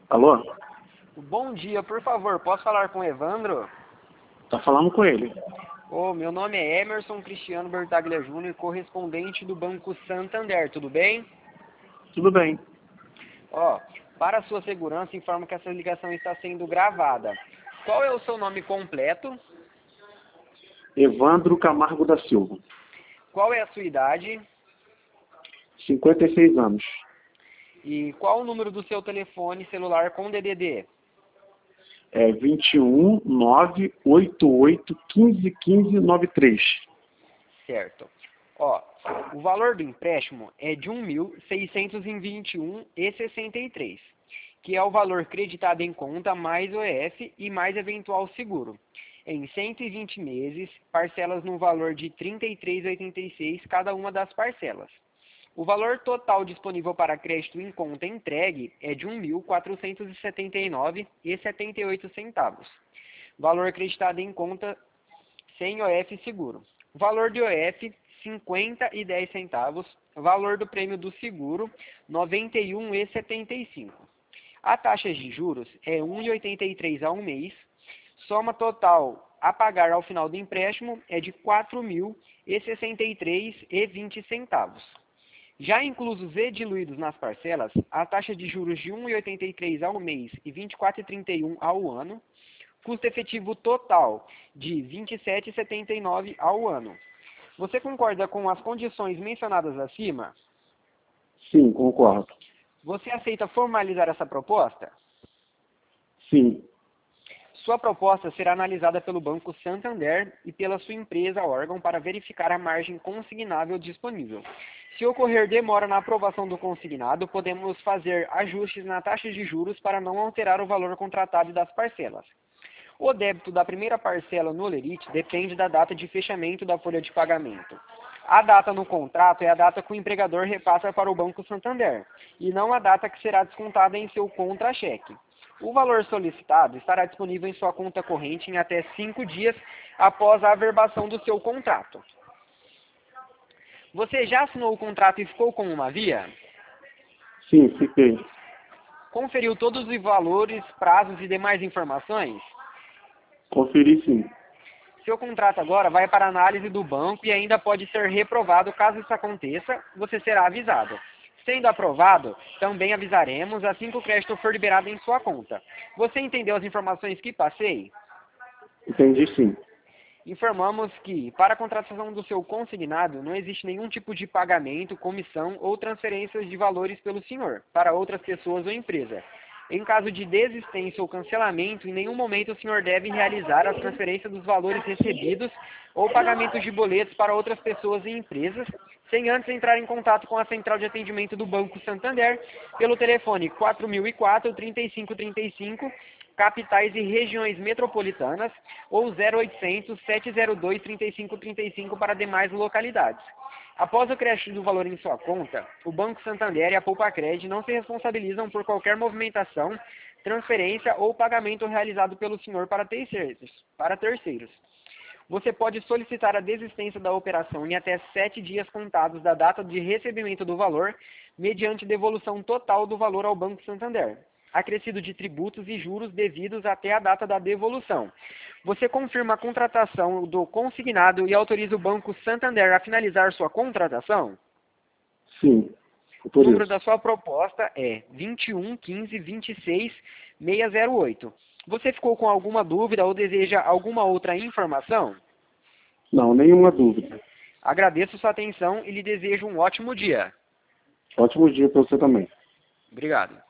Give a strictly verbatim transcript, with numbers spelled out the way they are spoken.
Alô? Bom dia, por favor, posso falar com o Evandro? Tá falando com ele. Ô, meu nome é Emerson Cristiano Bertaglia Júnior, correspondente do Banco Santander, tudo bem? Tudo bem. Ó, para sua segurança, informo que essa ligação está sendo gravada. Qual é o seu nome completo? Evandro Camargo da Silva. Qual é a sua idade? cinquenta e seis anos. E qual o número do seu telefone celular com D D D? É vinte e um, nove, oitenta e oito, quinze, quinze, noventa e três. Certo. Ó, o valor do empréstimo é de um mil seiscentos e vinte e um reais e sessenta e três centavos, que é o valor creditado em conta mais O F e mais eventual seguro, em cento e vinte meses, parcelas no valor de trinta e três reais e oitenta e seis centavos cada uma das parcelas. O valor total disponível para crédito em conta entregue é de um mil quatrocentos e setenta e nove reais e setenta e oito centavos. Valor acreditado em conta sem O F seguro. Valor de O F, cinquenta e dez centavos. Valor do prêmio do seguro, noventa e um reais e setenta e cinco centavos. A taxa de juros é um real e oitenta e três centavos ao mês. Soma total a pagar ao final do empréstimo é de quatro mil e sessenta e três reais e vinte centavos. Já inclusos e diluídos nas parcelas, a taxa de juros de um real e oitenta e três centavos ao mês e vinte e quatro reais e trinta e um centavos ao ano, custo efetivo total de vinte e sete reais e setenta e nove centavos ao ano. Você concorda com as condições mencionadas acima? Sim, concordo. Você aceita formalizar essa proposta? Sim. Sua proposta será analisada pelo Banco Santander e pela sua empresa órgão para verificar a margem consignável disponível. Se ocorrer demora na aprovação do consignado, podemos fazer ajustes na taxa de juros para não alterar o valor contratado das parcelas. O débito da primeira parcela no Olerite depende da data de fechamento da folha de pagamento. A data no contrato é a data que o empregador repassa para o Banco Santander, e não a data que será descontada em seu contra-cheque. O valor solicitado estará disponível em sua conta corrente em até cinco dias após a averbação do seu contrato. Você já assinou o contrato e ficou com uma via? Sim, fiquei. Conferiu todos os valores, prazos e demais informações? Conferi sim. Seu contrato agora vai para análise do banco e ainda pode ser reprovado. Caso isso aconteça, você será avisado. Sendo aprovado, também avisaremos assim que o crédito for liberado em sua conta. Você entendeu as informações que passei? Entendi sim. Informamos que, para a contratação do seu consignado, não existe nenhum tipo de pagamento, comissão ou transferências de valores pelo senhor, para outras pessoas ou empresa. Em caso de desistência ou cancelamento, em nenhum momento o senhor deve realizar a transferência dos valores recebidos ou pagamentos de boletos para outras pessoas e empresas, sem antes entrar em contato com a central de atendimento do Banco Santander pelo telefone quatro mil e quatro, trinta e cinco trinta e cinco, capitais e regiões metropolitanas, ou zero oitocentos, sete zero dois, trinta e cinco trinta e cinco para demais localidades. Após o crédito do valor em sua conta, o Banco Santander e a Poupa-Cred não se responsabilizam por qualquer movimentação, transferência ou pagamento realizado pelo senhor para terceiros. Para terceiros. Você pode solicitar a desistência da operação em até sete dias contados da data de recebimento do valor, mediante devolução total do valor ao Banco Santander, acrescido de tributos e juros devidos até a data da devolução. Você confirma a contratação do consignado e autoriza o Banco Santander a finalizar sua contratação? Sim. O número da sua proposta é vinte e um, quinze, vinte e seis, seiscentos e oito. Você ficou com alguma dúvida ou deseja alguma outra informação? Não, nenhuma dúvida. Agradeço sua atenção e lhe desejo um ótimo dia. Ótimo dia para você também. Obrigado.